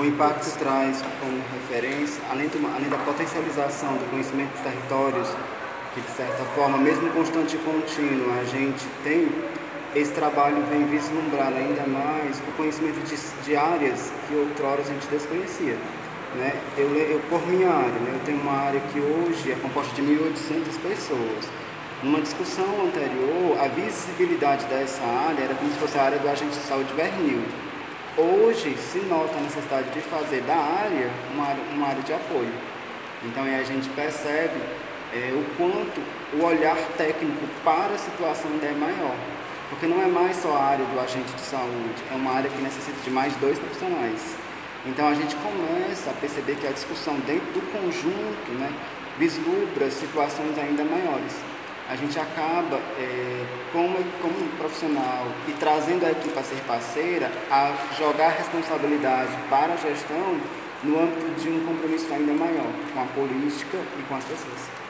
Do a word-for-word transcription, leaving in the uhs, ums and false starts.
impacto traz como referência, além, do, além da potencialização do conhecimento dos territórios, que de certa forma, mesmo constante e contínuo, a gente tem, esse trabalho vem vislumbrar ainda mais o conhecimento de, de áreas que outrora a gente desconhecia. Né? Eu, eu, por minha área, né? Eu tenho uma área que hoje é composta de mil e oitocentas pessoas. Numa discussão anterior, a visibilidade dessa área era como se fosse a área do agente de saúde vernil. Hoje se nota a necessidade de fazer da área uma área, uma área de apoio. Então aí a gente percebe é, o quanto o olhar técnico para a situação ainda é maior. Porque não é mais só a área do agente de saúde, é uma área que necessita de mais dois profissionais. Então a gente começa a perceber que a discussão dentro do conjunto, né, vislumbra situações ainda maiores. A gente acaba, é, como, como profissional e trazendo a equipe a ser parceira, a jogar a responsabilidade para a gestão no âmbito de um compromisso ainda maior com a política e com as pessoas.